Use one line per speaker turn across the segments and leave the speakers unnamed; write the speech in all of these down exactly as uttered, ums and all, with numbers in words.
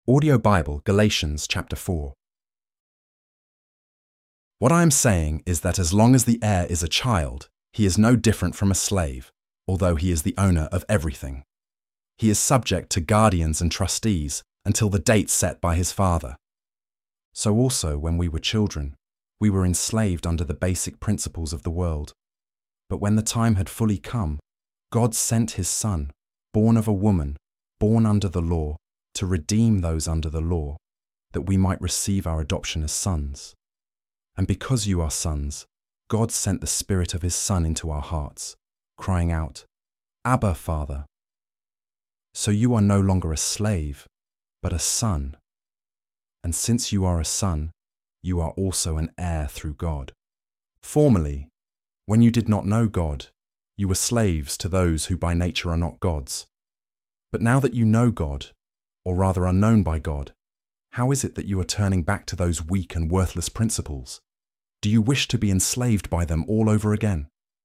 Audio Bible, Galatians chapter four. What I am saying is that as long as the heir is a child, he is no different from a slave, although he is the owner of everything. He is subject to guardians and trustees until the date set by his father. So also when we were children, we were enslaved under the basic principles of the world. But when the time had fully come, God sent his Son, born of a woman, born under the law, to redeem those under the law, that we might receive our adoption as sons. And because you are sons, God sent the Spirit of his Son into our hearts, crying out, "Abba, Father." So you are no longer a slave, but a son. And since you are a son, you are also an heir through God. Formerly, when you did not know God, you were slaves to those who by nature are not gods. But now that you know God, or rather are known by God, how is it that you are turning back to those weak and worthless principles? Do you wish to be enslaved by them all over again?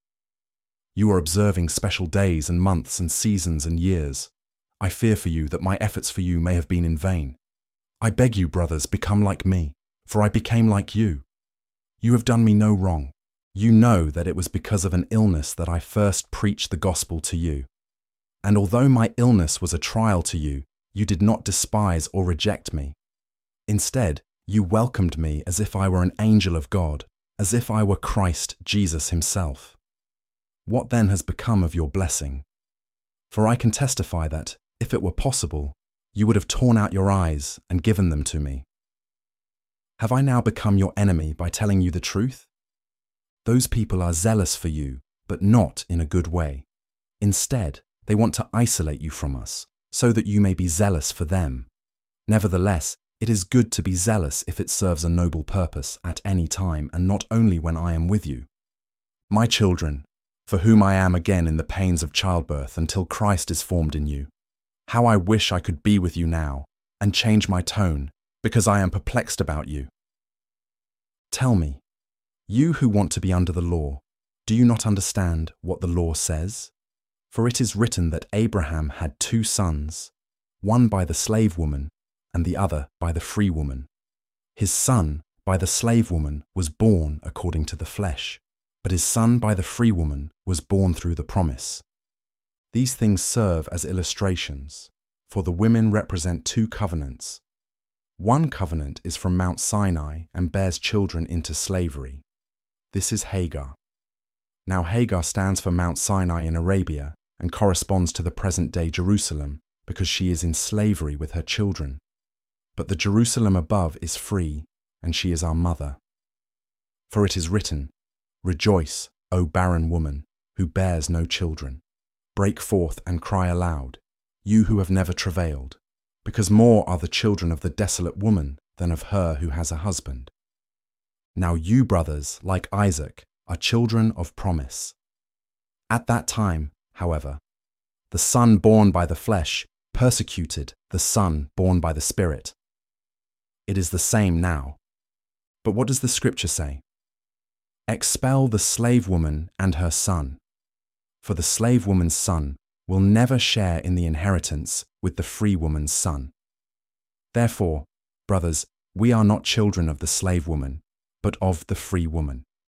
You are observing special days and months and seasons and years. I fear for you that my efforts for you may have been in vain. I beg you, brothers, become like me, for I became like you. You have done me no wrong. You know that it was because of an illness that I first preached the gospel to you. And although my illness was a trial to you, you did not despise or reject me. Instead, you welcomed me as if I were an angel of God, as if I were Christ Jesus himself. What then has become of your blessing? For I can testify that, if it were possible, you would have torn out your eyes and given them to me. Have I now become your enemy by telling you the truth? Those people are zealous for you, but not in a good way. Instead, they want to isolate you from us, so that you may be zealous for them. Nevertheless, it is good to be zealous if it serves a noble purpose at any time and not only when I am with you. My children, for whom I am again in the pains of childbirth until Christ is formed in you, how I wish I could be with you now and change my tone, because I am perplexed about you. Tell me, you who want to be under the law, do you not understand what the law says? For it is written that Abraham had two sons, one by the slave woman and the other by the free woman. His son by the slave woman was born according to the flesh, but his son by the free woman was born through the promise. These things serve as illustrations, for the women represent two covenants. One covenant is from Mount Sinai and bears children into slavery. This is Hagar. Now Hagar stands for Mount Sinai in Arabia and corresponds to the present-day Jerusalem because she is in slavery with her children. But the Jerusalem above is free, and she is our mother. For it is written, "Rejoice, O barren woman, who bears no children. Break forth and cry aloud, you who have never travailed, because more are the children of the desolate woman than of her who has a husband." Now you, brothers, like Isaac, are children of promise. At that time, however, the son born by the flesh persecuted the son born by the Spirit. It is the same now. But what does the scripture say? Expel the slave woman and her son, for the slave woman's son will never share in the inheritance with the free woman's son. Therefore, brothers, we are not children of the slave woman, but of the free woman.